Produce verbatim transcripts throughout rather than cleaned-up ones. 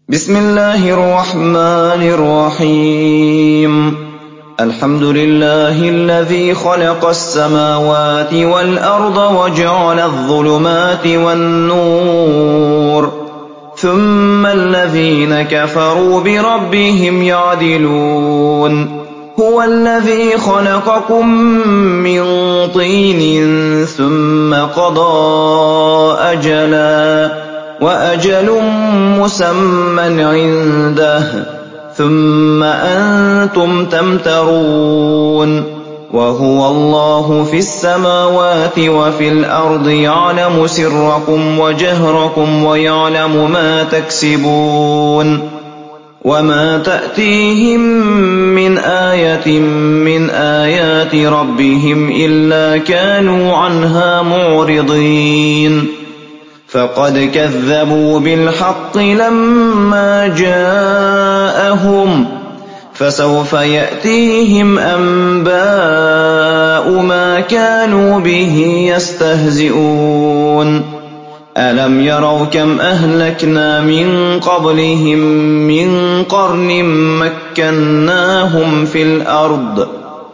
بسم الله الرحمن الرحيم الحمد لله الذي خلق السماوات والأرض وجعل الظلمات والنور ثم الذين كفروا بربهم يعدلون هو الذي خلقكم من طين ثم قضى أجلا وأجل مسمى عنده ثم أنتم تمترون وهو الله في السماوات وفي الأرض يعلم سركم وجهركم ويعلم ما تكسبون وما تأتيهم من آية من آيات ربهم إلا كانوا عنها معرضين فقد كذبوا بالحق لما جاءهم فسوف يأتيهم أنباء ما كانوا به يستهزئون ألم يروا كم أهلكنا من قبلهم من قرن مكناهم في الأرض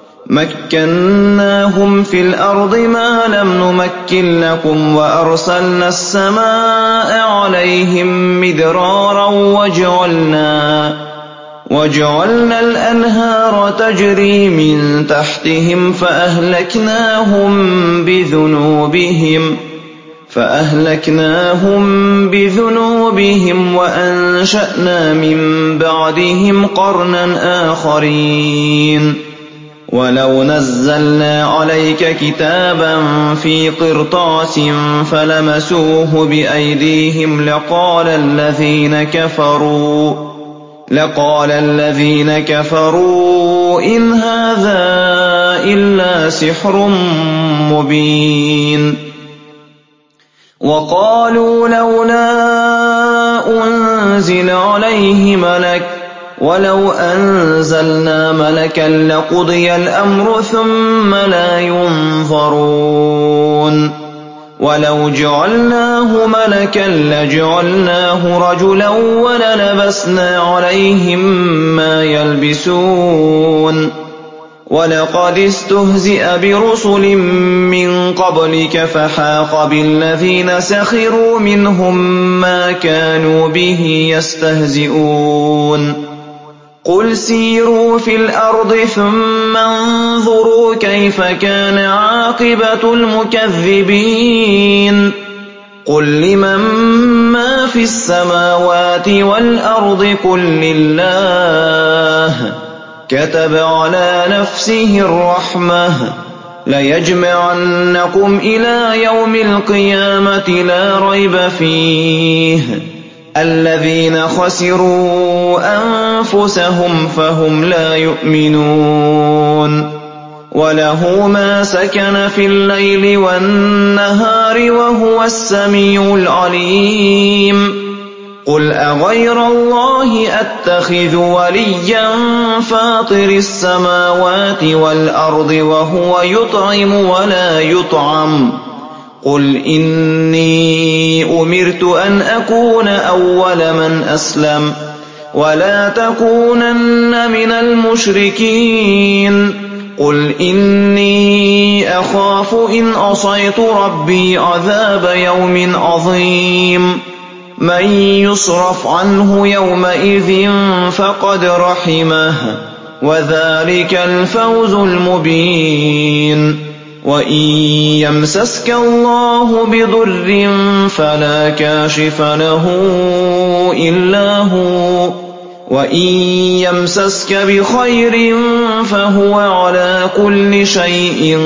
مكناهم في الأرض ما لم نمكن لكم وأرسلنا السماء عليهم مدرارا وجعلنا وجعلنا الأنهار تجري من تحتهم فأهلكناهم بذنوبهم فأهلكناهم بذنوبهم وأنشأنا من بعدهم قرنا آخرين ولو نزلنا عليك كتابا في قرطاس فلمسوه بأيديهم لقال الذين كفروا لقال الذين كفروا إن هذا إلا سحر مبين وقالوا لولا أنزل عليه ملك ولو أنزلنا ملكا لقضي الأمر ثم لا ينظرون ولو جعلناه ملكا لجعلناه رجلا وللبسنا عليهم ما يلبسون ولقد استهزئ برسل من قبلك فحاق بالذين سخروا منهم ما كانوا به يستهزئون قل سيروا في الأرض ثم انظروا كيف كان عاقبة المكذبين قل لمن ما في السماوات والأرض قل لله كتب على نفسه الرحمة ليجمعنكم إلى يوم القيامة لا ريب فيه الذين خسروا أنفسهم فهم لا يؤمنون وله ما سكن في الليل والنهار وهو السميع العليم قل أغير الله أتخذ وليا فاطر السماوات والأرض وهو يطعم ولا يطعم قل إني أمرت أن أكون أول من أسلم ولا تكونن من المشركين قل إني أخاف إن عصيت ربي عذاب يوم عظيم من يصرف عنه يومئذ فقد رحمه وذلك الفوز المبين وإن يمسسك الله بضر فلا كاشف له إلا هو وإن يمسسك بخير فهو على كل شيء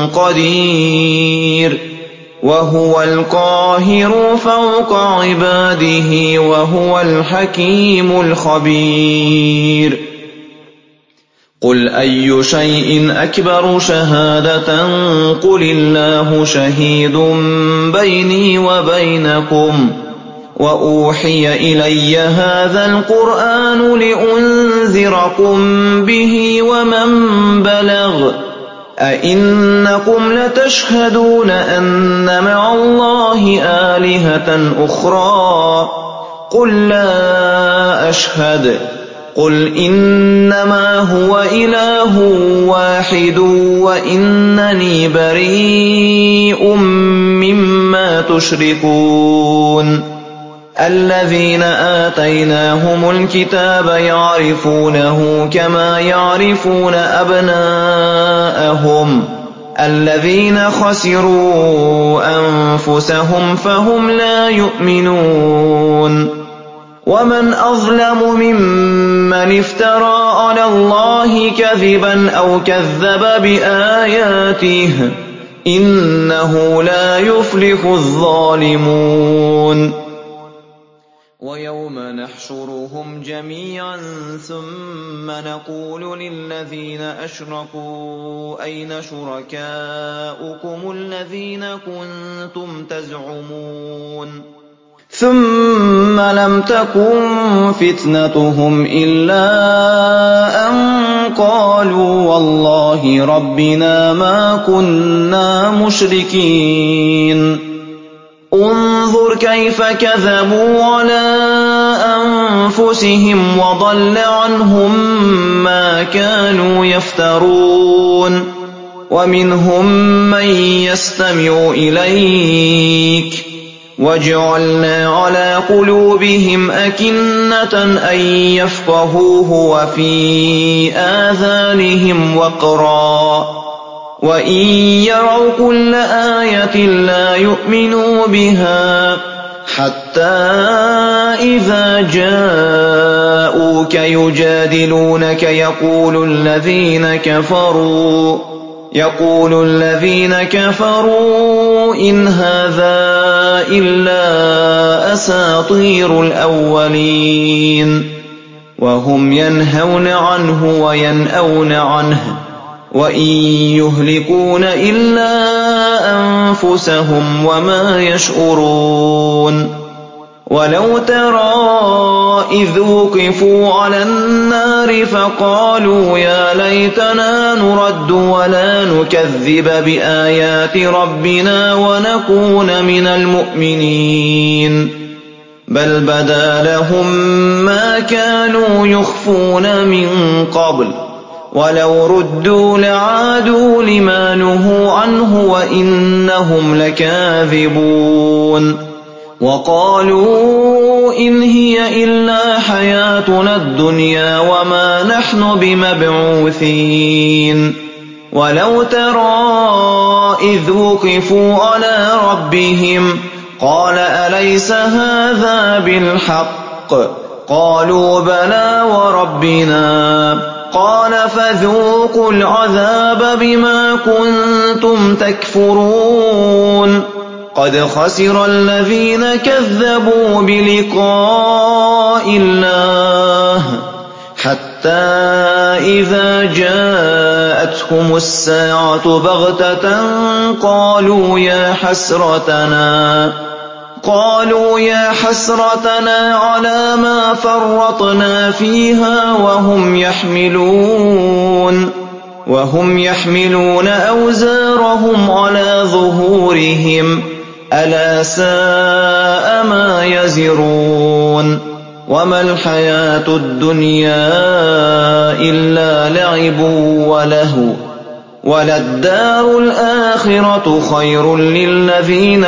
قدير وهو القاهر فوق عباده وهو الحكيم الخبير قل أي شيء أكبر شهادة قل الله شهيد بيني وبينكم وأوحي إلي هذا القرآن لأنذركم به ومن بلغ أئنكم لتشهدون أن مع الله آلهة أخرى قل لا فاشهد قل إنما هو إله واحد وإنني بريء مما تشركون الذين آتيناهم الكتاب يعرفونه كما يعرفون أبناءهم الذين خسروا أنفسهم فهم لا يؤمنون ومن أظلم ممن افترى على الله كذبا أو كذب بآياته إنه لا يفلح الظالمون ويوم نحشرهم جميعا ثم نقول للذين أشركوا أين شركاؤكم الذين كنتم تزعمون ثم لم تكن فتنتهم إلا أن قالوا والله ربنا ما كنا مشركين انظر كيف كذبوا على أنفسهم وضل عنهم ما كانوا يفترون ومنهم من يستمع إليك وجعلنا على قلوبهم أكنة أن يفقهوه وفي آذانهم وقرا وإن يروا كل آية لا يؤمنوا بها حتى إذا جاءوك يجادلونك يقول الذين كفروا يقول الذين كفروا إن هذا إلا أساطير الأولين وهم ينهون عنه وينأون عنه وإن يهلكون إلا أنفسهم وما يشعرون ولو ترى إذ وقفوا على النار فقالوا يا ليتنا نرد ولا نكذب بآيات ربنا ونكون من المؤمنين بل بدا لهم ما كانوا يخفون من قبل ولو ردوا لعادوا لما نهوا عنه وإنهم لكاذبون وقالوا إن هي إلا حياتنا الدنيا وما نحن بمبعوثين ولو ترى إذ وقفوا على ربهم قال أليس هذا بالحق قالوا بلى وربنا قال فذوقوا العذاب بما كنتم تكفرون قد خسر الذين كذبوا بلقاء الله حتى إذا جاءتهم الساعة بغتة قالوا يا حسرتنا قالوا يا حسرتنا على ما فرطنا فيها وهم يحملون وهم يحملون أوزارهم على ظهورهم ألا ساء ما يزرون وما الحياة الدنيا إلا لعب ولهو وللدار الآخرة خير للذين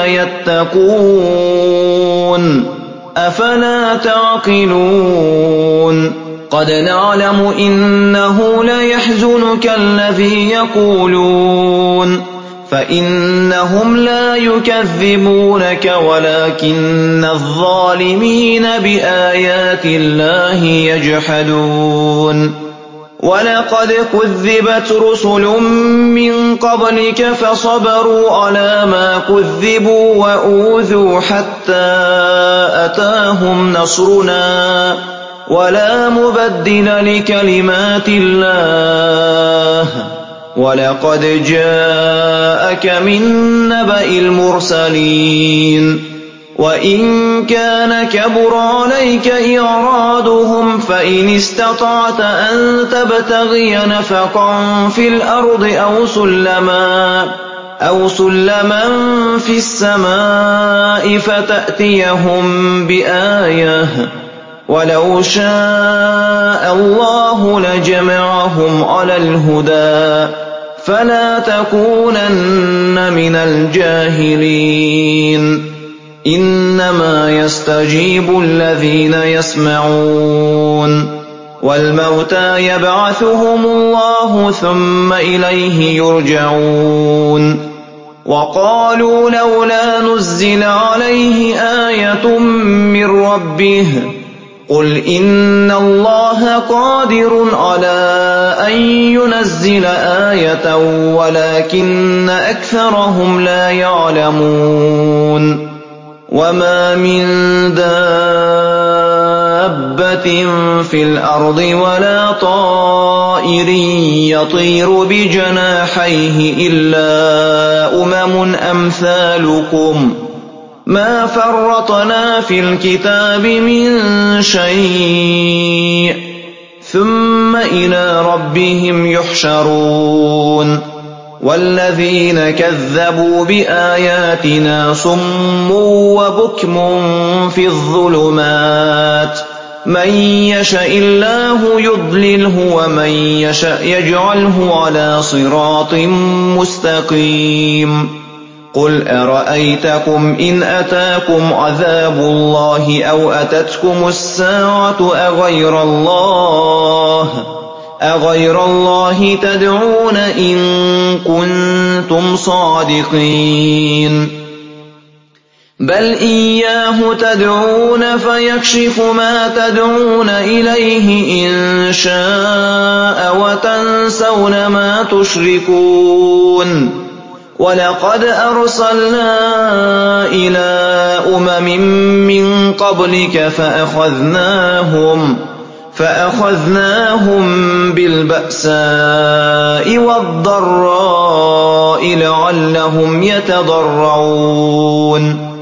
يتقون أفلا تعقلون قد نعلم إنه ليحزنك الذي يقولون فإنهم لا يكذبونك ولكن الظالمين بآيات الله يجحدون ولقد كذبت رسل من قبلك فصبروا على ما كذبوا وأوذوا حتى أتاهم نصرنا ولا مبدل لكلمات الله ولقد جاءك من نبأ المرسلين وإن كان كبر عليك إعراضهم فإن استطعت أن تبتغي نفقا في الأرض أو سلما أو سلما في السماء فتأتيهم بآية ولو شاء الله لجمعهم على الهدى فلا تكونن من الجاهلين إنما يستجيب الذين يسمعون والموتى يبعثهم الله ثم إليه يرجعون وقالوا لولا نزل عليه آية من ربه قل إن الله قادر على أن ينزل آية ولكن أكثرهم لا يعلمون وما من دابة في الأرض ولا طائر يطير بجناحيه إلا أمم أمثالكم ما فرطنا في الكتاب من شيء ثم إلى ربهم يحشرون والذين كذبوا بآياتنا صم وبكم في الظلمات من يشاء الله يضلله ومن يشاء يجعله على صراط مستقيم قل أرأيتكم إن أتاكم عذاب الله أو أتتكم الساعة أغير الله أغير الله تدعون إن كنتم صادقين بل إياه تدعون فيكشف ما تدعون إليه إن شاء وتنسون ما تشركون ولقد أرسلنا إلى أمم من قبلك فأخذناهم فأخذناهم بالبأساء والضراء لعلهم يتضرعون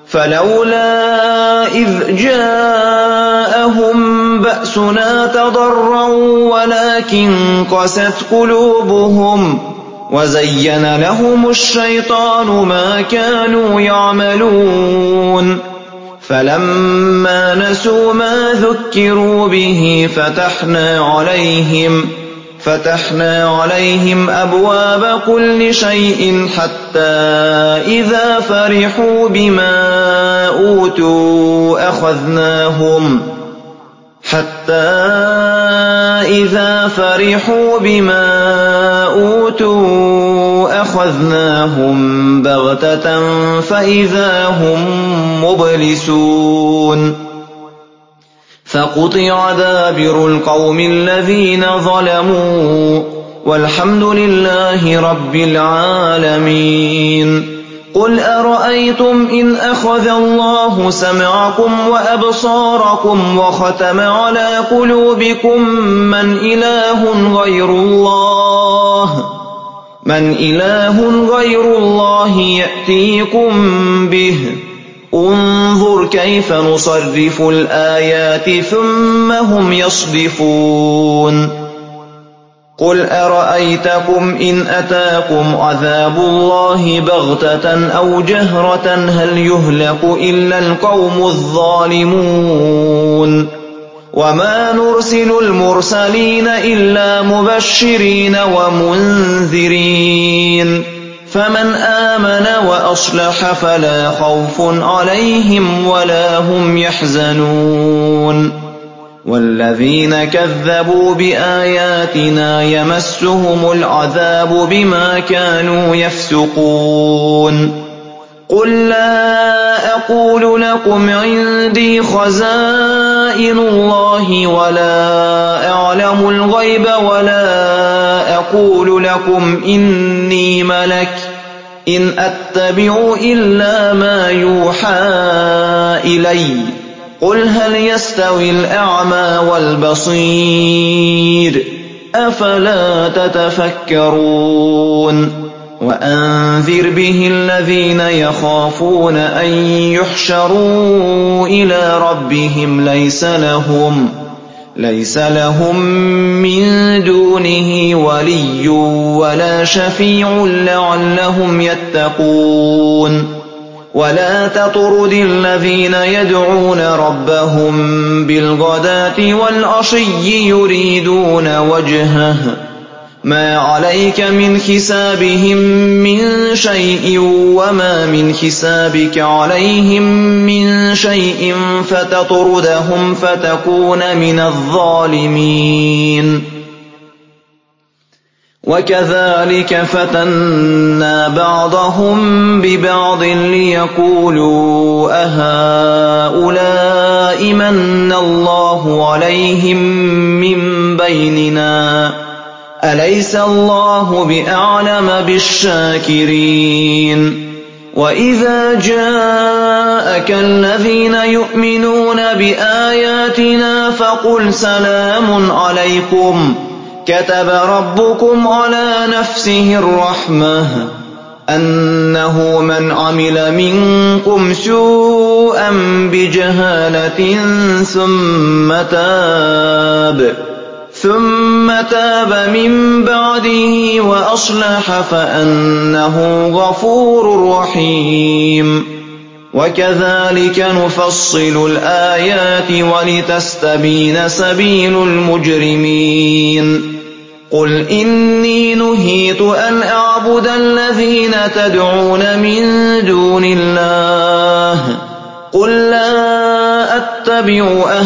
فلولا إذ جاءهم بأسنا تضرعوا ولكن قست قلوبهم وزين لهم الشيطان ما كانوا يعملون فلما نسوا ما ذكروا به فتحنا عليهم فتحنا عليهم أبواب كل شيء حتى إذا فرحوا بما أوتوا أخذناهم حتى إذا فرحوا بما أوتوا أخذناهم بغتة فإذا هم مبلسون فقطع دابر القوم الذين ظلموا والحمد لله رب العالمين قل أرأيتم إن أخذ الله سمعكم وأبصاركم وختم على قلوبكم من إله غير الله من إله غير الله يأتيكم به انظر كيف نصرف الآيات ثم هم يصدفون قل أرأيتكم إن أتاكم عذاب الله بغتة أو جهرة هل يهلك إلا القوم الظالمون وما نرسل المرسلين إلا مبشرين ومنذرين فمن آمن وأصلح فلا خوف عليهم ولا هم يحزنون والذين كذبوا بآياتنا يمسهم العذاب بما كانوا يفسقون قل لا أقول لكم عندي خزائن الله ولا أعلم الغيب ولا أقول لكم إني ملك إن أتبع إلا ما يوحى إلي قل هل يستوي الأعمى والبصير أفلا تتفكرون وأنذر به الذين يخافون أن يحشروا إلى ربهم ليس لهم ليس لهم من دونه ولي ولا شفيع لعلهم يتقون ولا تطرد الذين يدعون ربهم بالغداة والعشي يريدون وجهه ما عليك من حسابهم من شيء وما من حسابك عليهم من شيء فتطردهم فتكون من الظالمين. وكذلك فتنا بعضهم ببعض ليقولوا أهؤلاء من الله عليهم من بيننا أليس الله بأعلم بالشاكرين. وإذا جاءك الذين يؤمنون بآياتنا فقل سلام عليكم كتب ربكم على نفسه الرحمة أنه من عمل منكم سوءا بجهالة ثم تاب ثم تاب من بعده وأصلح فأنه غفور رحيم. وكذلك نفصل الآيات ولتستبين سبيل المجرمين. قل إني نهيت أن أعبد الذين تدعون من دون الله قل لا أتبع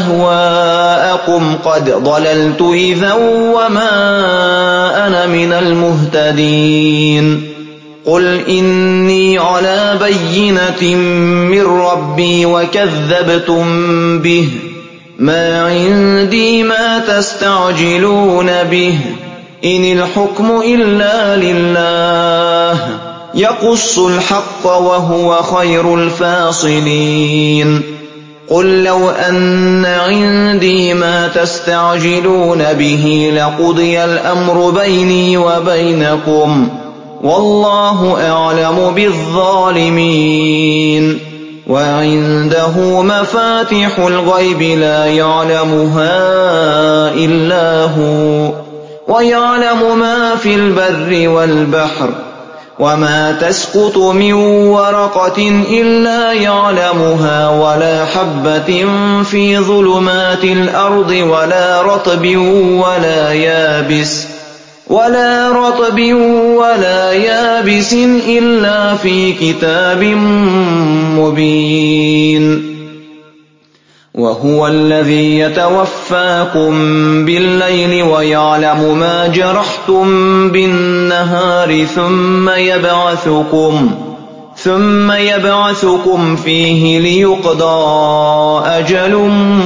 أهواءكم قد ضللت إذا وما أنا من المهتدين. قل إني على بينة من ربي وكذبتم به ما عندي ما تستعجلون به إن الحكم إلا لله يقص الحق وهو خير الفاصلين. قل لو أن عندي ما تستعجلون به لقضي الأمر بيني وبينكم والله أعلم بالظالمين. وعنده مفاتح الغيب لا يعلمها إلا هو ويعلم ما في البر والبحر وما تسقط من ورقة إلا يعلمها ولا حبة في ظلمات الأرض ولا رطب ولا يابس ولا رطب ولا يابس إلا في كتاب مبين. وهو الذي يتوفاكم بالليل ويعلم ما جرحتم بالنهار ثم يبعثكم ثم يبعثكم فيه ليقضى أجل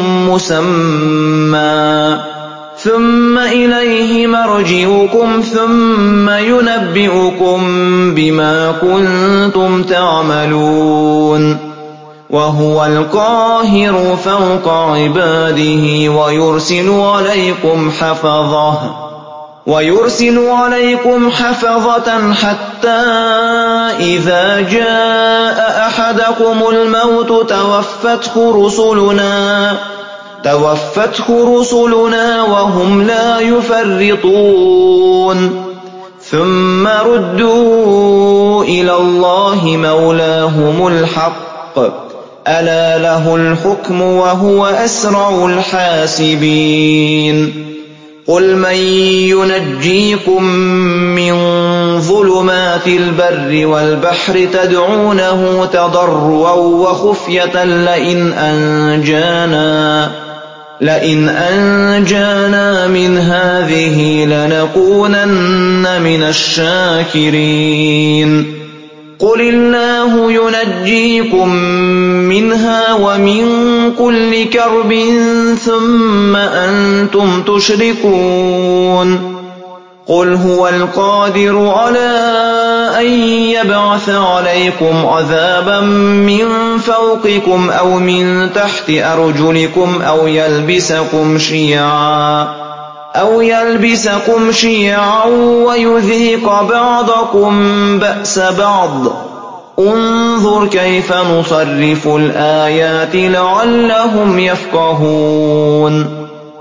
مسمى ثم إليه مرجعكم ثم ينبئكم بما كنتم تعملون. وهو القاهر فوق عباده ويرسل عليكم حفظه ويرسل عليكم حفظة حتى إذا جاء أحدكم الموت توفته رسلنا توفته رسلنا وهم لا يفرطون ثم ردوا إلى الله مولاهم الحق ألا له الحكم وهو أسرع الحاسبين. قل من ينجيكم من ظلمات البر والبحر تدعونه تضرعا وخفية لئن أنجانا لئن أنجانا من هذه لنكونن من الشاكرين. قل الله ينجيكم منها ومن كل كرب ثم أنتم تشركون. قل هو القادر على أن يبعث عليكم عذابا من فوقكم أو من تحت أرجلكم أو يلبسكم شيعا أو يلبسكم شيعا ويذيق بعضكم بأس بعض انظر كيف نصرف الآيات لعلهم يفقهون.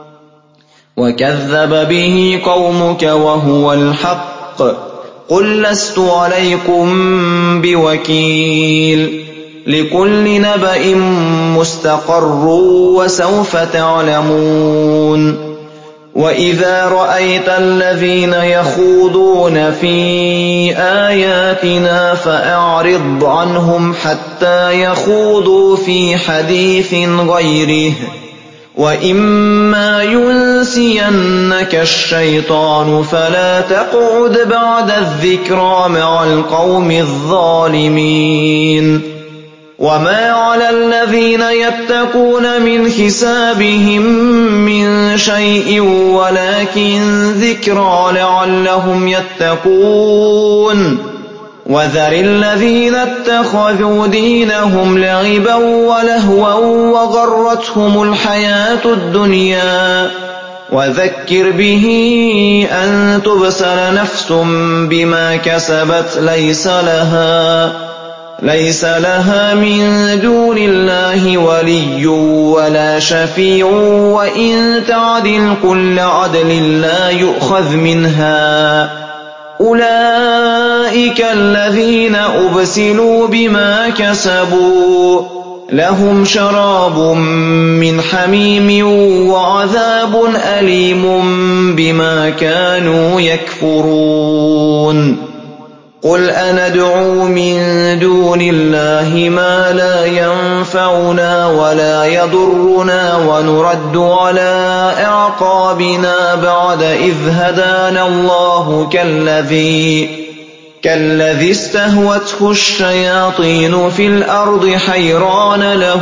وكذب به قومك وهو الحق قل لست عليكم بوكيل لكل نبأ مستقر وسوف تعلمون وإذا رأيت الذين يخوضون في آياتنا فأعرض عنهم حتى يخوضوا في حديث غيره وإما ينسينك الشيطان فلا تقعد بعد الذكرى مع القوم الظالمين وما على الذين يتقون من حسابهم من شيء ولكن ذكرى لعلهم يتقون وذر الذين اتخذوا دينهم لعبا ولهوا وغرتهم الحياة الدنيا وذكر به أن تبسل نفس بما كسبت ليس لها ليس لها من دون الله ولي ولا شفيع وإن تعدل كل عدل لا يؤخذ منها أولئك الذين أبسلوا بما كسبوا لهم شراب من حميم وعذاب أليم بما كانوا يكفرون قل أندعو من دون الله ما لا ينفعنا ولا يضرنا ونرد على أعقابنا بعد إذ هدانا الله كالذي كالذي استهوته الشياطين في الأرض حيران له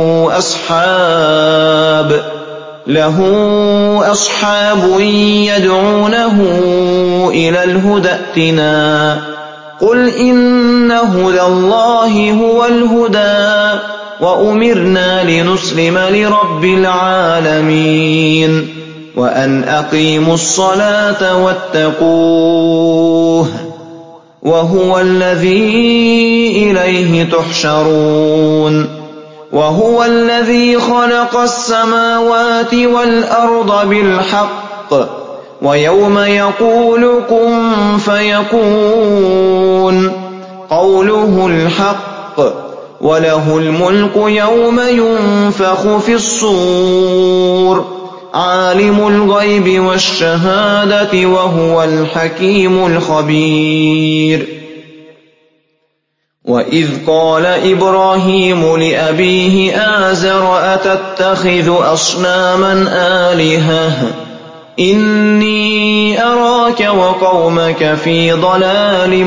أصحاب له أصحاب يدعونه إلى الهدى ائتنا قل إن هدى الله هو الهدى وأمرنا لنسلم لرب العالمين وأن أقيموا الصلاة واتقوه وهو الذي إليه تحشرون وهو الذي خلق السماوات والأرض بالحق ويوم يقول كن فيكون قوله الحق وله الملك يوم ينفخ في الصور عالم الغيب والشهادة وهو الحكيم الخبير وإذ قال إبراهيم لأبيه آزر أتتخذ أصناما آلهة إني أراك وقومك في ضلال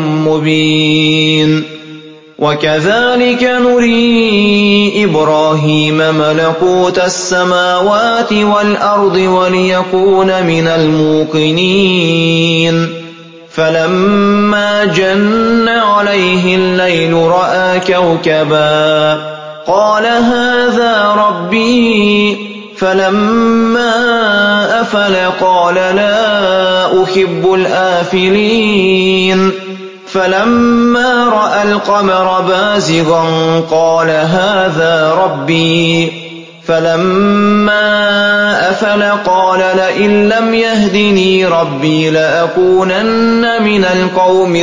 مبين وكذلك نري إبراهيم ملكوت السماوات والأرض وليكون من الموقنين فلما جن عليه الليل رأى كوكبا قال هذا ربي فلما أفل قال لا أحب الآفلين فلما رأى القمر بازغا قال هذا ربي فلما أفل قال لئن لم يهدني ربي لأكونن من القوم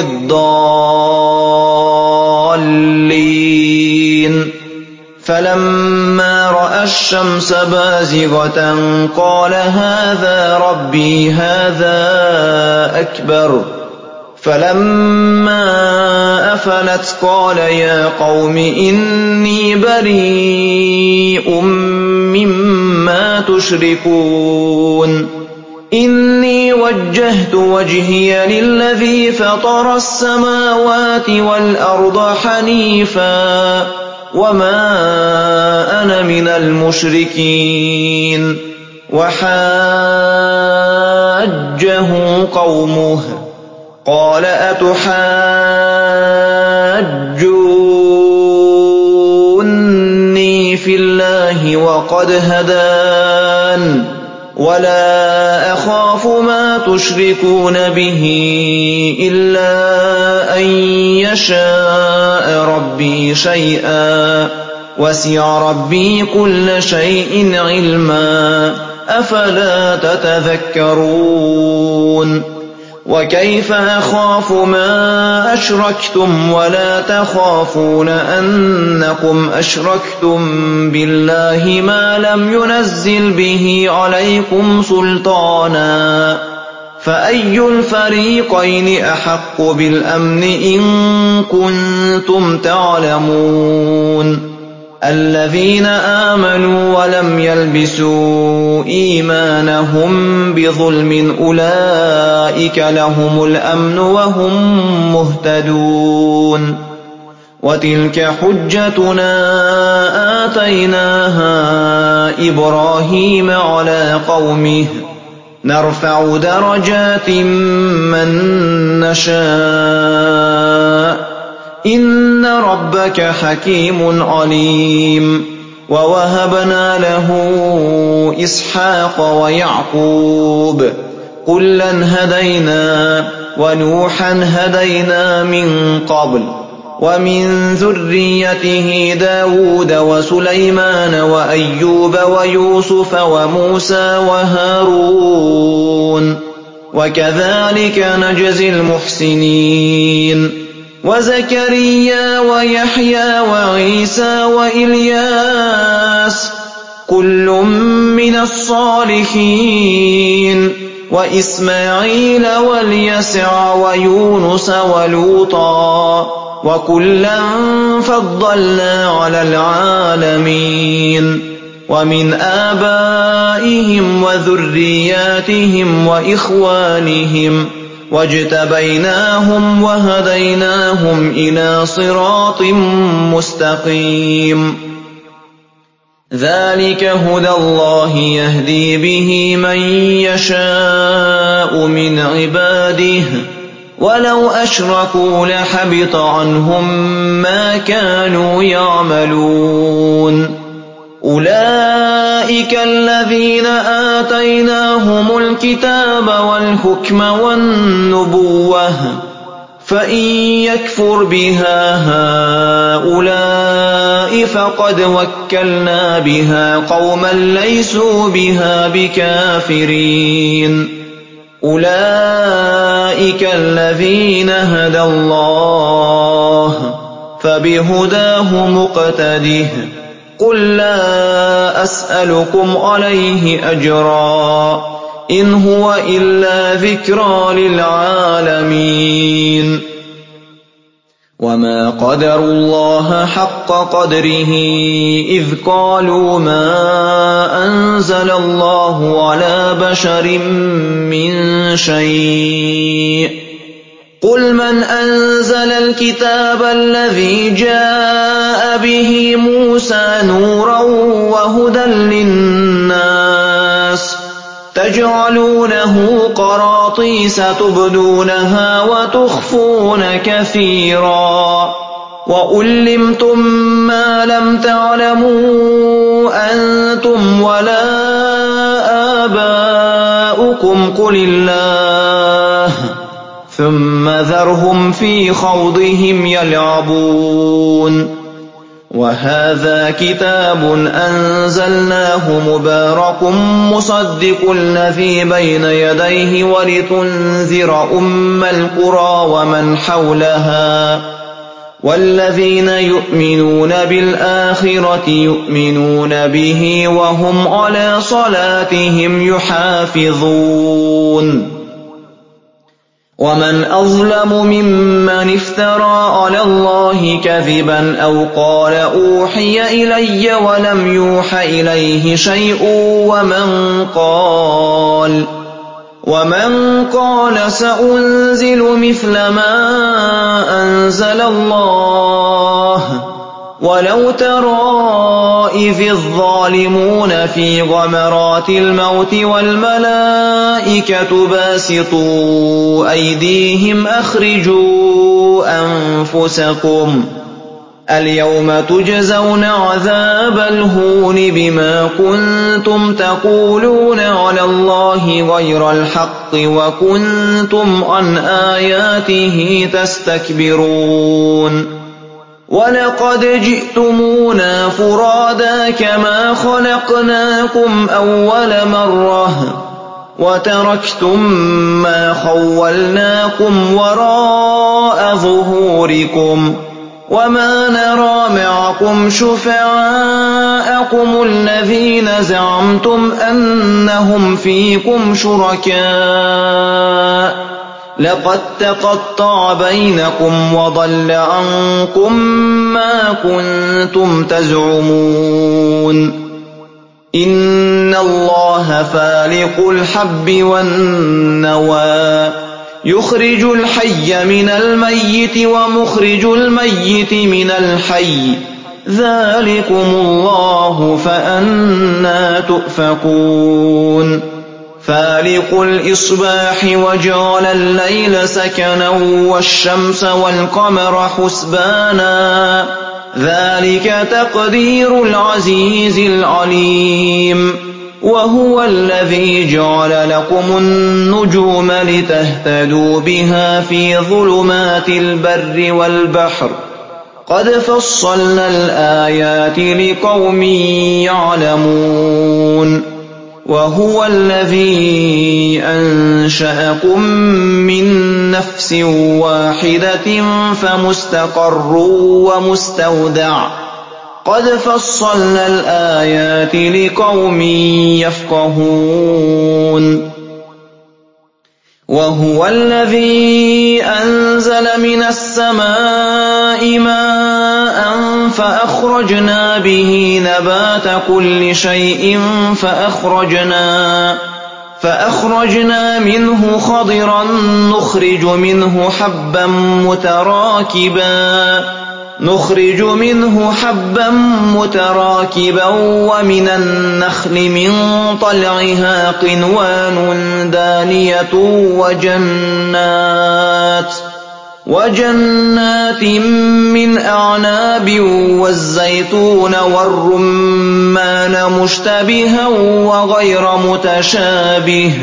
الضالين فلما رأى الشمس بازغة قال هذا ربي هذا أكبر فلما أفلت قال يا قوم إني بريء مما تشركون إني وجهت وجهي للذي فطر السماوات والأرض حنيفا وما أنا من المشركين وحاجه قومه قال أتحاجوني في الله وقد هدان ولا أخاف ما تشركون به إلا أن يشاء ربي شيئا وسع ربي كل شيء علما أفلا تتذكرون وكيف أخاف ما أشركتم ولا تخافون أنكم أشركتم بالله ما لم ينزل به عليكم سلطانا فأي الفريقين أحق بالأمن إن كنتم تعلمون الذين آمنوا ولم يلبسوا إيمانهم بظلم أولئك لهم الأمن وهم مهتدون وتلك حجتنا آتيناها إبراهيم على قومه نرفع درجات من نشاء إن ربك حكيم عليم ووهبنا له إسحاق ويعقوب كلا هدينا ونوحا هدينا من قبل ومن ذريته داود وسليمان وأيوب ويوسف وموسى وهارون وكذلك نجزي المحسنين وزكريا ويحيى وعيسى وإلياس كل من الصالحين وإسماعيل واليسع ويونس ولوطا وكلا فضلنا على العالمين ومن آبائهم وذرياتهم وإخوانهم واجتبيناهم وهديناهم إلى صراط مستقيم ذلك هدى الله يهدي به من يشاء من عباده ولو أشركوا لحبط عنهم ما كانوا يعملون أولئك الذين آتيناهم الكتاب والحكم والنبوة فإن يكفر بها هؤلاء فقد وكلنا بها قوما ليسوا بها بكافرين أولئك الذين هدى الله فبهداه مقتده قل لا أسألكم عليه أجرا إن هو إلا ذكرى للعالمين وما قدروا الله حق قدره إذ قالوا ما أنزل الله على بشر من شيء قل من أنزل الكتاب الذي جاء به موسى نورا وهدى للناس تجعلونه قراطيس تبدونها وتخفون كثيرا وأُلِّمْتُم ما لم تعلموا أنتم ولا آباؤكم قل الله ثم ذرهم في خوضهم يلعبون وهذا كتاب أنزلناه مبارك مصدق الذي بين يديه ولتنذر أم القرى ومن حولها والذين يؤمنون بالآخرة يؤمنون به وهم على صلاتهم يحافظون ومن أظلم ممن افترى على الله كذبا أو قال أوحي إلي ولم يوح إليه شيء ومن قال ومن قال سأنزل مثل ما أنزل الله ولو ترى إذ الظالمون في غمرات الموت والملائكة باسطوا أيديهم أخرجوا أنفسكم اليوم تجزون عذاب الهون بما كنتم تقولون على الله غير الحق وكنتم عن آياته تستكبرون ولقد جئتمونا فرادا كما خلقناكم أول مرة وتركتم ما خولناكم وراء ظهوركم وما نرى معكم شفعاءكم الذين زعمتم أنهم فيكم شركاء لقد تقطع بينكم وضل عنكم ما كنتم تزعمون إن الله فالق الحب والنوى يخرج الحي من الميت ومخرج الميت من الحي ذلكم الله فأنى تؤفكون فالق الإصباح وجعل الليل سكنا والشمس والقمر حسبانا ذلك تقدير العزيز العليم وهو الذي جعل لكم النجوم لتهتدوا بها في ظلمات البر والبحر قد فصلنا الآيات لقوم يعلمون وهو الذي أنشأكم من نفس واحدة فمستقر ومستودع قد فصلنا الآيات لقوم يفقهون وهو الذي أنزل من السماء ماء فأخرجنا به نبات كل شيء فأخرجنا فأخرجنا منه خضرا نخرج منه حبا متراكبا نخرج منه حبا متراكبا ومن النخل من طلعها قنوان دانية وجنات وجنات من أعناب والزيتون والرمان مشتبها وغير متشابه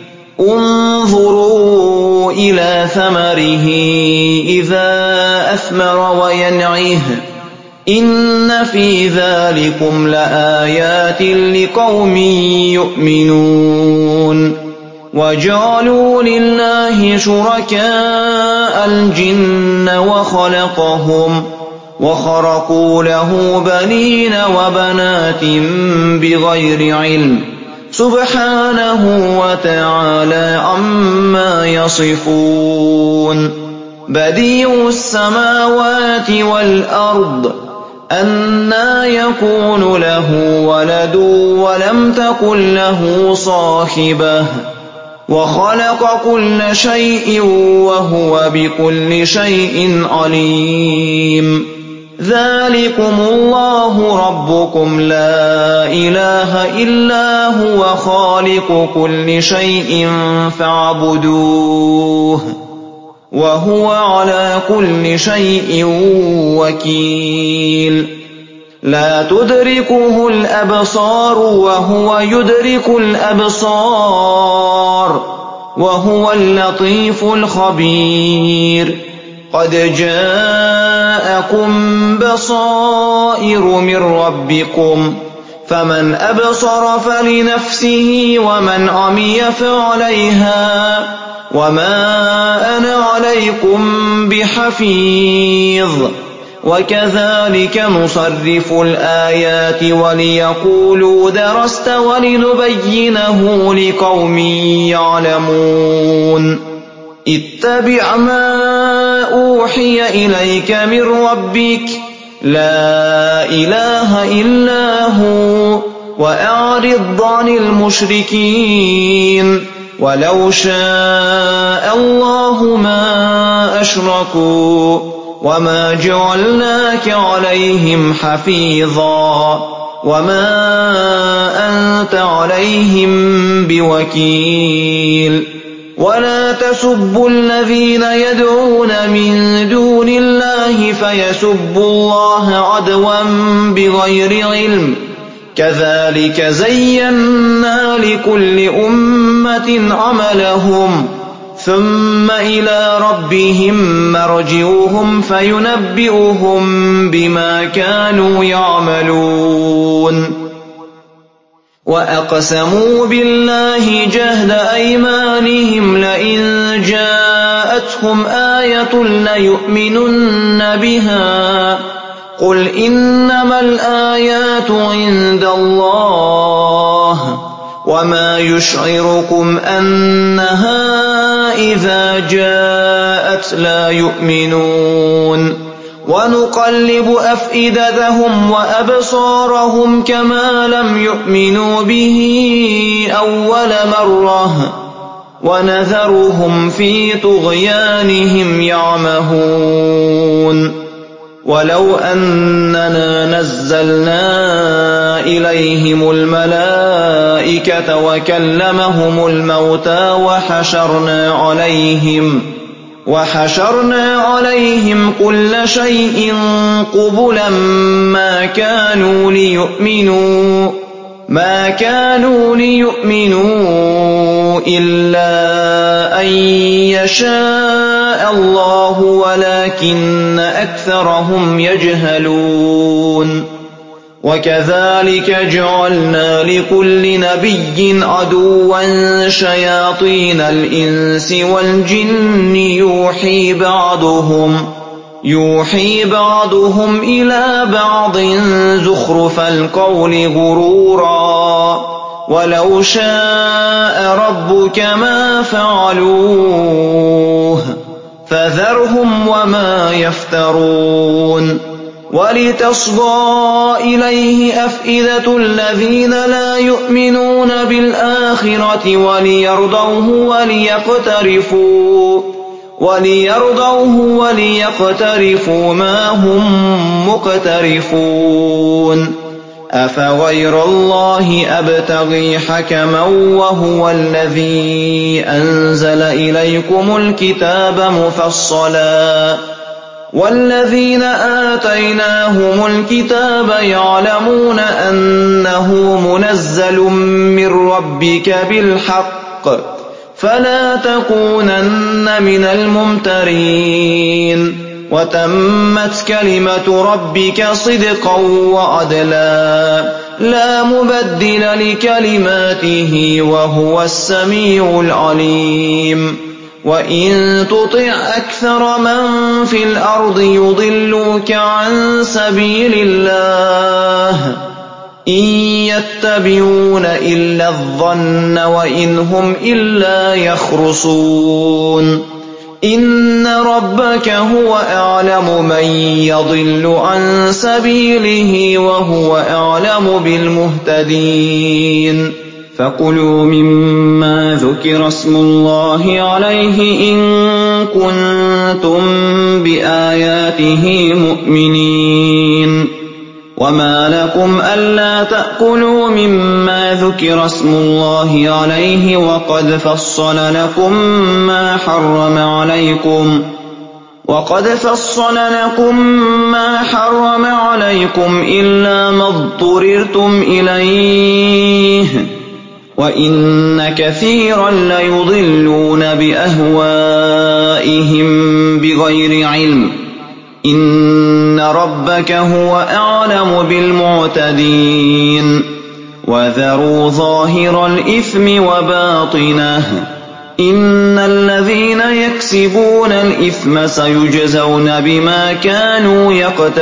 انظروا إلى ثمره إذا أثمر وينعه إن في ذلكم لآيات لقوم يؤمنون وجعلوا لله شركاء الجن وخلقهم وخرقوا له بنين وبنات بغير علم سبحانه وتعالى عما يصفون بديع السماوات والأرض أنى يكون له ولد ولم تكن له صاحبة وخلق كل شيء وهو بكل شيء عليم ذلكم الله ربكم لا إله إلا هو خالق كل شيء فاعبدوه وهو على كل شيء وكيل لا تدركه الأبصار وهو يدرك الأبصار وهو اللطيف الخبير قد جاءكم بصائر من ربكم فمن أبصر فلنفسه ومن عمي فعليها وما أنا عليكم بحفيظ وكذلك نصرف الآيات وليقولوا درست ولنبينه لقوم يعلمون اتبع ما أوحي إليك من ربك لا إله إلا هو وأعرض عن المشركين ولو شاء الله ما أشركوا وما جعلناك عليهم حفيظا وما أنت عليهم بوكيل ولا تسبوا الذين يدعون من دون الله فيسبوا الله عدوا بغير علم كذلك زينا لكل أمة عملهم ثم إلى ربهم مرجعهم فينبئهم بما كانوا يعملون وأقسموا بالله جهد أيمانهم لئن جاءتهم آية ليؤمنن بها قل إنما الآيات عند الله وما يشعركم أنها إذا جاءت لا يؤمنون ونقلب أفئدتهم وأبصارهم كما لم يؤمنوا به أول مرة ونذرهم في طغيانهم يعمهون ولو أننا نزلنا إليهم الملائكة وكلمهم الموتى وحشرنا عليهم وحشرنا عليهم كل شيء قبلا ما كانوا ليؤمنوا ما كانوا ليؤمنوا إلا أن يشاء الله ولكن أكثرهم يجهلون وكذلك جعلنا لكل نبي عدوا شياطين الإنس والجن يوحي بعضهم يوحي بعضهم إلى بعض زخرف القول غرورا ولو شاء ربك ما فعلوه فذرهم وما يفترون ولتصغى إليه أفئدة الذين لا يؤمنون بالآخرة وليرضوه وليقترفوا وليرضوه وليقترفوا ما هم مقترفون أفغير الله أبتغي حكما وهو الذي أنزل إليكم الكتاب مفصلا والذين آتيناهم الكتاب يعلمون أنه منزل من ربك بالحق فلا تكونن من الممترين وتمت كلمة ربك صدقا وعدلا لا مبدل لكلماته وهو السميع العليم وإن تطع أكثر من في الأرض يضلوك عن سبيل الله إن يتبعون إلا الظن وإن هم إلا يخرصون إن ربك هو أعلم من يضل عن سبيله وهو أعلم بالمهتدين فكلوا مما ذكر اسم الله عليه إن كنتم بآياته مؤمنين وما لكم ألا تأكلوا مما ذكر اسم الله عليه وقد فصل لكم ما حرم عليكم وقد فصل لكم ما حرم عليكم إلا ما اضطررتم إليه وإن كثيرا ليضلون بأهوائهم بغير علم إن ربك هو أعلم بالمعتدين وذروا ظاهر الإثم وباطنه إن الذين يكسبون الإثم سيجزون بما كانوا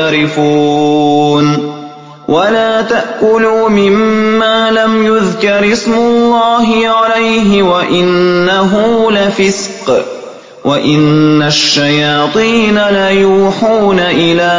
يقترفون ولا تأكلوا مما لم يذكر اسم الله عليه وإنه لفسق وإن الشياطين ليوحون إلى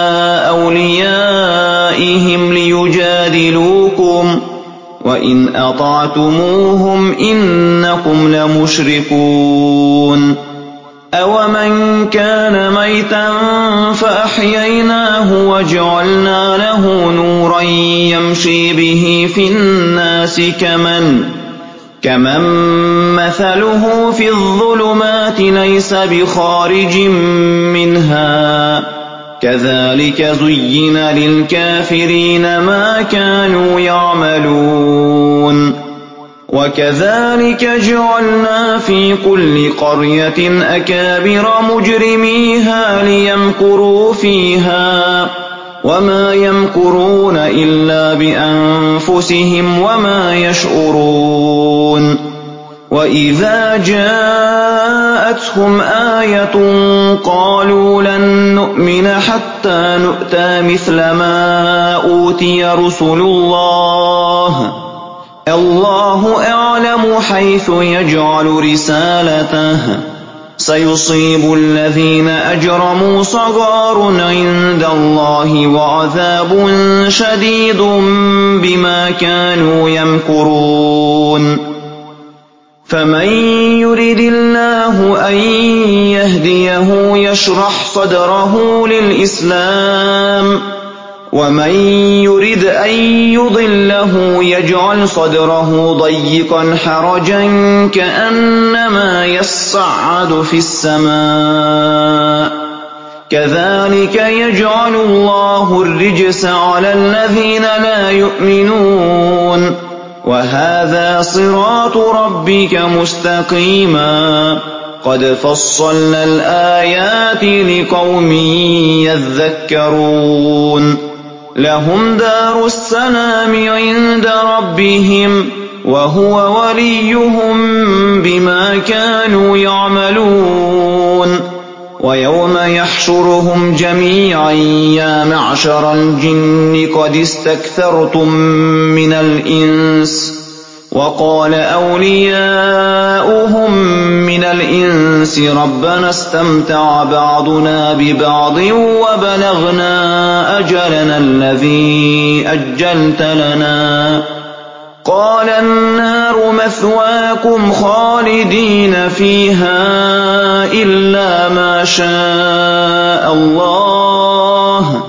أوليائهم ليجادلوكم وإن أطعتموهم إنكم لمشركون أومن كان ميتا فأحييناه وجعلنا له نورا يمشي به في الناس كمن كمن مثله في الظلمات ليس بخارج منها كذلك زين للكافرين ما كانوا يعملون وكذلك جعلنا في كل قرية أكابر مجرميها ليمكروا فيها وما يمكرون إلا بأنفسهم وما يشعرون وإذا جاءتهم آية قالوا لن نؤمن حتى نؤتى مثل ما أوتي رسل الله الله أعلم حيث يجعل رسالته سيصيب الذين أجرموا صغار عند الله وعذاب شديد بما كانوا يمكرون فمن يرد الله أن يهديه يشرح صدره للإسلام ومن يرد أن يضله يجعل صدره ضيقا حرجا كأنما يصعد في السماء كذلك يجعل الله الرجس على الذين لا يؤمنون وهذا صراط ربك مستقيما قد فصلنا الآيات لقوم يذكرون لهم دار السلام عند ربهم وهو وليهم بما كانوا يعملون ويوم يحشرهم جميعا يا معشر الجن قد استكثرتم من الإنس وقال أولياؤهم من الإنس ربنا استمتع بعضنا ببعض وبلغنا أجلنا الذي أجلت لنا قال النار مثواكم خالدين فيها إلا ما شاء الله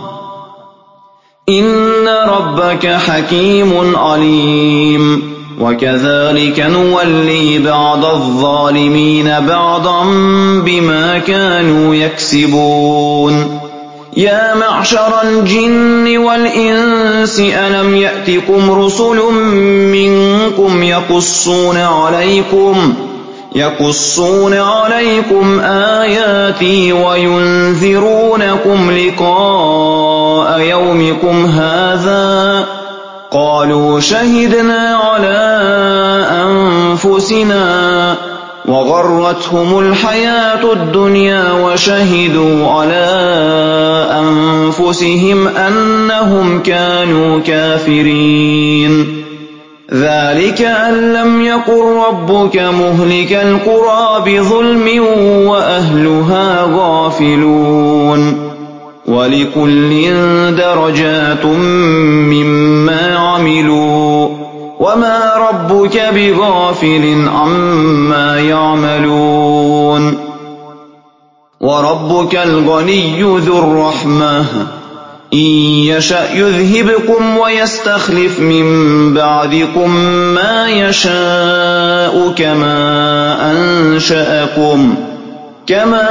إن ربك حكيم عليم وكذلك نولي بعض الظالمين بعضا بما كانوا يكسبون يا معشر الجن والإنس ألم يأتكم رسل منكم يقصون عليكم يقصون عليكم آياتي وينذرونكم لقاء يومكم هذا قالوا شهدنا على أنفسنا وغرتهم الحياة الدنيا وشهدوا على أنفسهم أنهم كانوا كافرين ذلك أن لم يكن ربك مهلك القرى بظلم وأهلها غافلون ولكل درجات مما عملوا وما ربك بغافل عما يعملون وربك الغني ذو الرحمة إن يشأ يذهبكم ويستخلف من بعدكم ما يشاء كما أنشأكم كما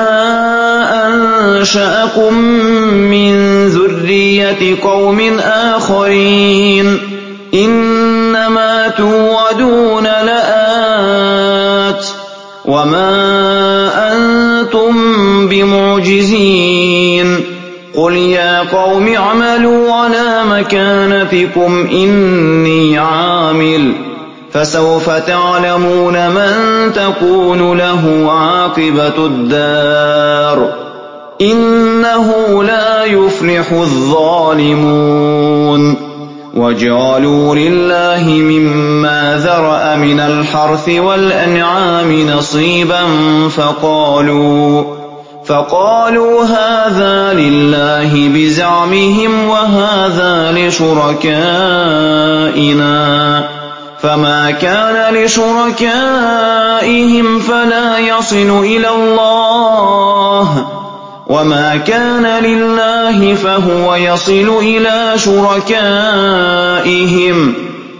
أنشأكم من ذرية قوم آخرين إنما توعدون لآت وما أنتم بمعجزين قل يا قوم اعملوا على مكانتكم إني عامل فسوف تعلمون من تكون له عاقبة الدار إنه لا يفلح الظالمون وجعلوا لله مما ذرأ من الحرث والأنعام نصيبا فقالوا فقالوا هذا لله بزعمهم وهذا لشركائنا فما كان لشركائهم فلا يصل إلى الله وما كان لله فهو يصل إلى شركائهم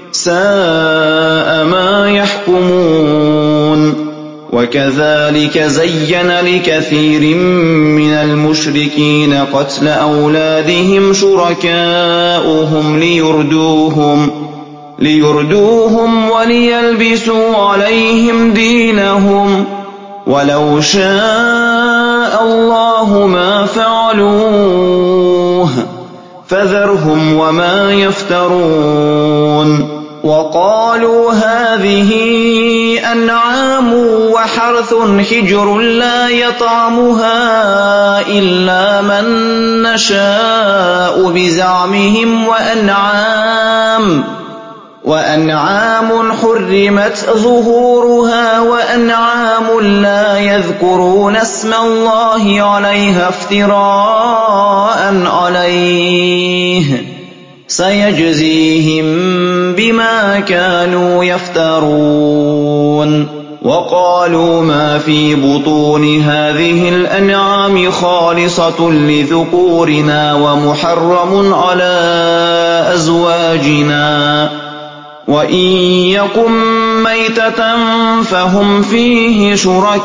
ساء ما يحكمون وكذلك زين لكثير من المشركين قتل أولادهم شركاؤهم ليردوهم ليردوهم وليلبسوا عليهم دينهم ولو شاء الله ما فعلوه فذرهم وما يفترون وقالوا هذه أنعام وحرث حجر لا يطعمها إلا من نشاء بزعمهم وأنعام وأنعام حرمت ظهورها وأنعام لا يذكرون اسم الله عليها افتراء عليه سيجزيهم بما كانوا يفترون وقالوا ما في بطون هذه الأنعام خالصة لذكورنا ومحرم على أزواجنا وإن يكن ميتة فهم فيه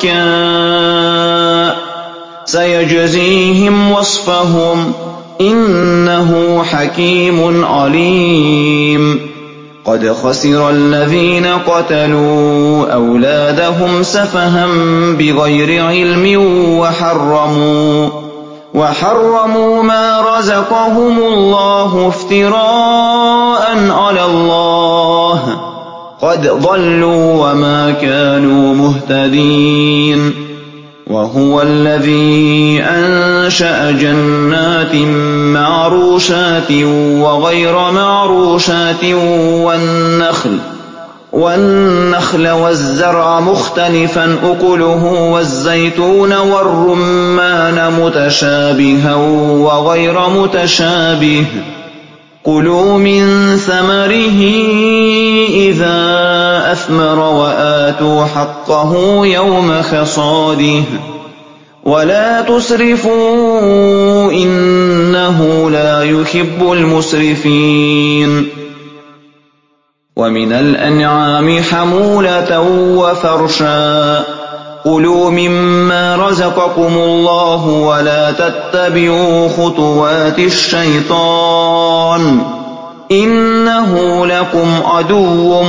شركاء سيجزيهم وصفهم إنه حكيم عليم قد خسر الذين قتلوا أولادهم سفها بغير علم وحرموا وحرموا ما رزقهم الله افتراء على الله قد ضلوا وما كانوا مهتدين وهو الذي أنشأ جنات معروشات وغير معروشات والنخل والنخل والزرع مختلفا أكله والزيتون والرمان متشابها وغير متشابه كلوا من ثمره إذا أثمر وآتوا حقه يوم حصاده ولا تسرفوا إنه لا يحب المسرفين ومن الأنعام حمولة وفرشا كلوا مما رزقكم الله ولا تتبعوا خطوات الشيطان إنه لكم عدو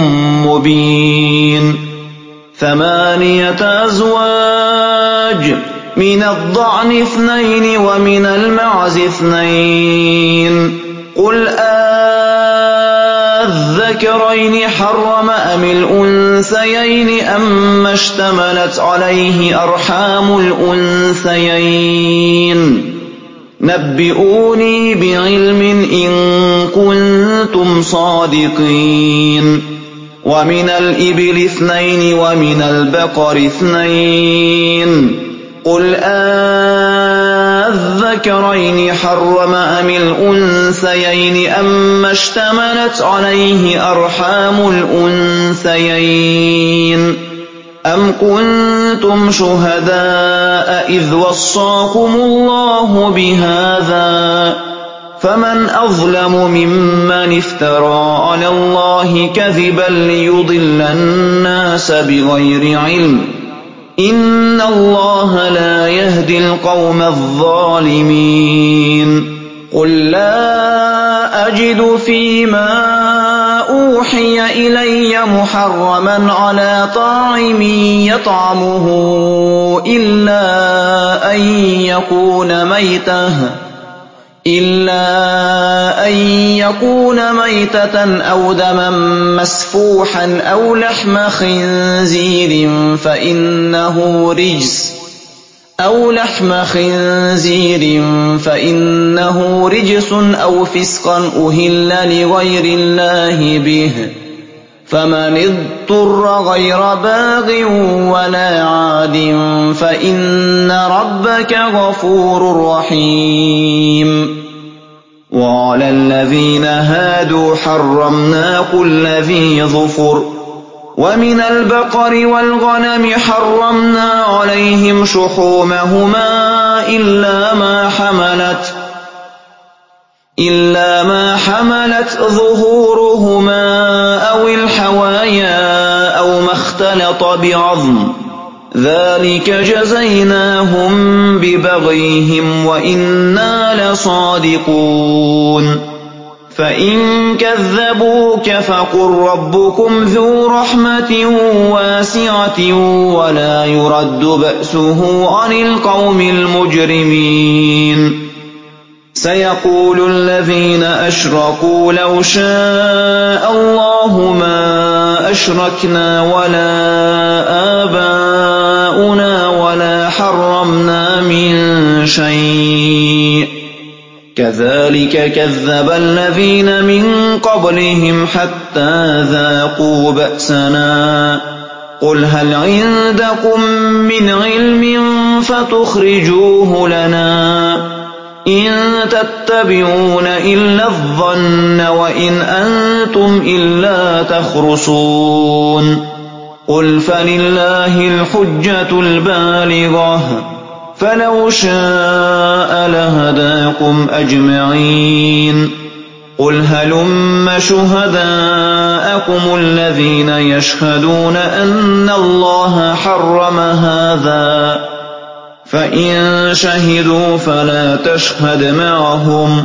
مبين ثمانية أزواج من الضأن اثنين ومن المعز اثنين قل أذكرين حرم أم الأنثيين أم اشتملت عليه أرحام الأنثيين نبئوني بعلم إن كنتم صادقين ومن الإبل اثنين ومن البقر اثنين قل أذكرين حرم أم الأنثيين أم اشتملت عليه أرحام الأنثيين أم كنتم شهداء إذ وصاكم الله بهذا فمن أظلم ممن افترى على الله كذبا ليضل الناس بغير علم إن الله لا يهدي القوم الظالمين قل لا أجد فيما أوحي إلي محرما على طاعم يطعمه إلا أن يكون ميتة إلا أن يكون ميتة أو دما مسفوحا أو لحم خنزير فإنه رجس أو لحم خنزير فإنه رجس أو فسقا أهل لغير الله به فمن اضطر غير باغ ولا عاد فإن ربك غفور رحيم وعلى الذين هادوا حرمنا كل ذي ظفر ومن البقر والغنم حرمنا عليهم شحومهما إلا ما حملت إلا ما حملت ظهورهما أو الحوايا أو ما اختلط بعظم ذلك جزيناهم ببغيهم وإنا لصادقون فإن كذبوك فقل ربكم ذو رحمة واسعة ولا يرد بأسه عن القوم المجرمين سيقول الذين أشركوا لو شاء الله ما أشركنا ولا آباؤنا ولا حرمنا من شيء كذلك كذب الذين من قبلهم حتى ذاقوا بأسنا قل هل عندكم من علم فتخرجوه لنا إن تتبعون إلا الظن وإن أنتم إلا تخرصون قل فلله الحجة البالغة فلو شاء لهداكم أجمعين قل هلم شهداءكم الذين يشهدون أن الله حرم هذا فإن شهدوا فلا تشهد معهم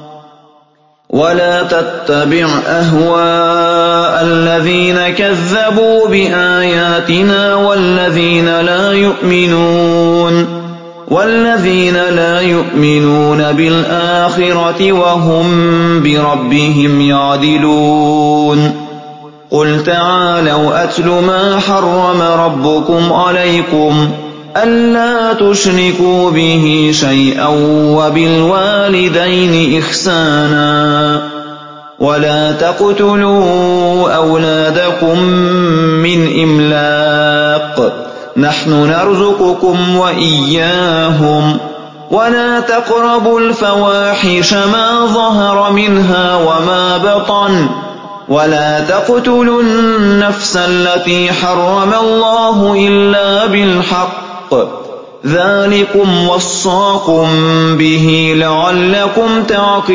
ولا تتبع أهواء الذين كذبوا بآياتنا والذين لا يؤمنون والذين لا يؤمنون بالآخرة وهم بربهم يعدلون قل تعالوا أتل ما حرم ربكم عليكم ألا تشركوا به شيئا وبالوالدين إحسانا ولا تقتلوا أولادكم من إملاق نحن نرزقكم وإياهم ولا تقربوا الفواحش ما ظهر منها وما بطن ولا تقتلوا النفس التي حرم الله إلا بالحق ذلكم وصاكم به لعلكم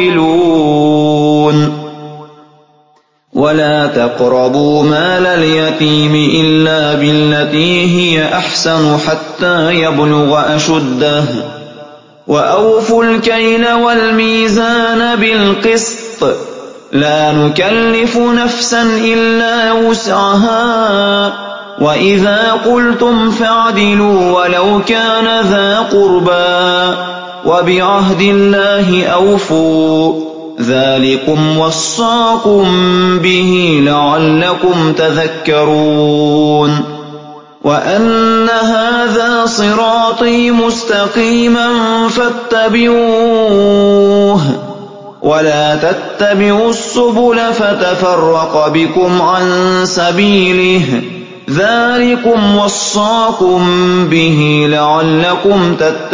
تعقلون ولا تقربوا مال اليتيم إلا بالتي هي أحسن حتى يبلغ أشده وأوفوا الكيل والميزان بالقسط لا نكلف نفسا إلا وسعها وإذا قلتم فاعدلوا ولو كان ذا قربى وبعهد الله أوفوا ذلكم وصاكم به لعلكم تذكرون وأن هذا صراطي مستقيما فاتبعوه ولا تتبعوا السبل فتفرق بكم عن سبيله ذلكم وصاكم به لعلكم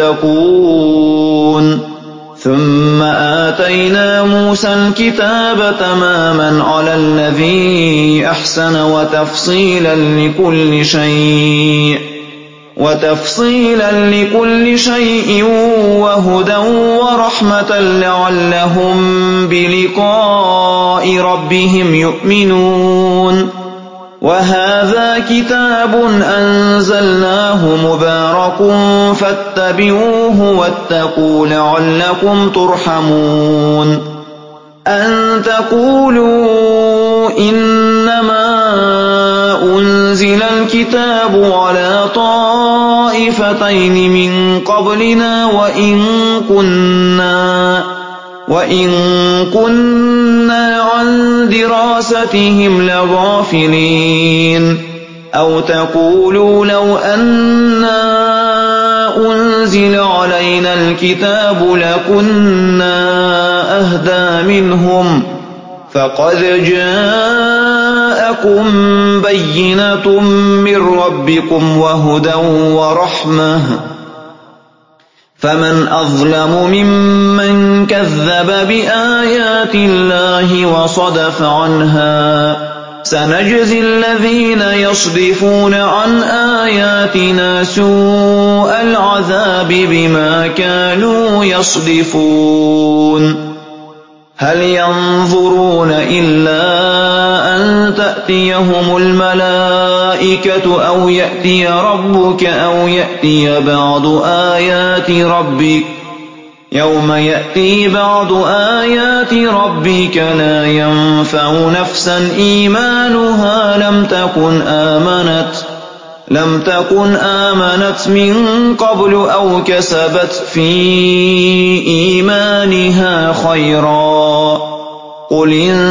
تتقون ثم آتينا موسى الكتاب تماما على الذي أحسن وتفصيلا لكل شيء وتفصيلا لكل شيء وهدى ورحمة لعلهم بلقاء ربهم يؤمنون وهذا كتاب أنزلناه مبارك فاتبعوه واتقوا لعلكم ترحمون أن تقولوا إنما أنزل الكتاب على طائفتين من قبلنا وإن كنا وإن كنا عن دراستهم لغافلين أو تقولوا لو أنا أنزل علينا الكتاب لكنا أهدى منهم فقد جاءكم بينة من ربكم وهدى ورحمة فمن أظلم ممن كذب بآيات الله وصدف عنها سنجزي الذين يصدفون عن آياتنا سوء العذاب بما كانوا يصدفون هل ينظرون إلا أن تأتيهم الملائكة أو يأتي ربك أو يأتي بعض آيات ربك يوم يأتي بعض آيات ربك لا ينفع نفسا إيمانها لم تكن آمنت لم تكن آمنت من قبل أو كسبت في إيمانها خيرا قل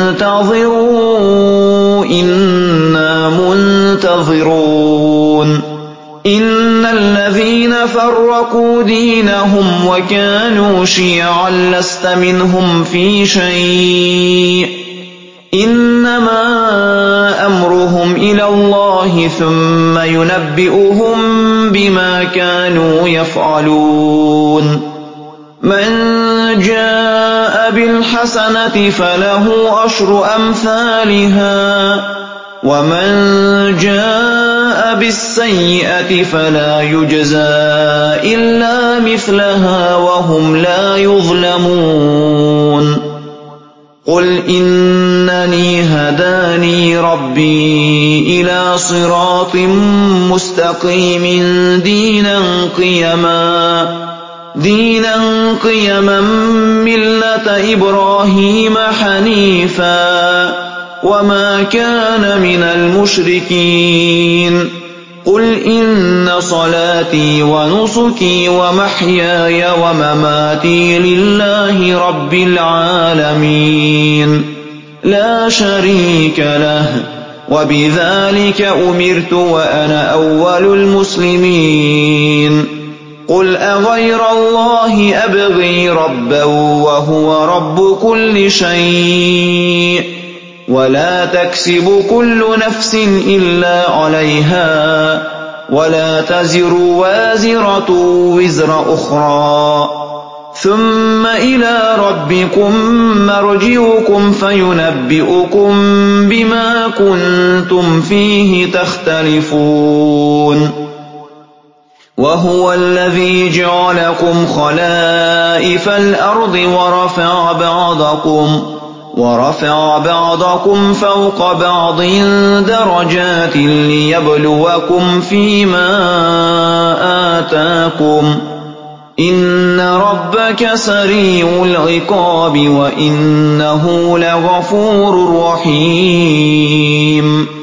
انتظروا إنا منتظرون إن الذين فرقوا دينهم وكانوا شيعا لست منهم في شيء إنما أمرهم إلى الله ثم ينبئهم بما كانوا يفعلون من جاء بالحسنة فله عشر أمثالها ومن جاء بالسيئة فلا يجزى إلا مثلها وهم لا يظلمون قل إنني هداني ربي إلى صراط مستقيم دينا قيما دينا قيما ملة إبراهيم حنيفا وما كان من المشركين قل إن صلاتي ونسكي ومحياي ومماتي لله رب العالمين لا شريك له وبذلك أمرت وأنا أول المسلمين قل أغير الله أبغي ربا وهو رب كل شيء ولا تكسب كل نفس إلا عليها ولا تزر وازرة وزر أخرى ثم إلى ربكم مرجعكم فينبئكم بما كنتم فيه تختلفون وهو الذي جعلكم خلائف الأرض ورفع بعضكم ورفع بعضكم فوق بعض درجات ليبلوكم فيما آتاكم إن ربك سريع العقاب وإنه لغفور رحيم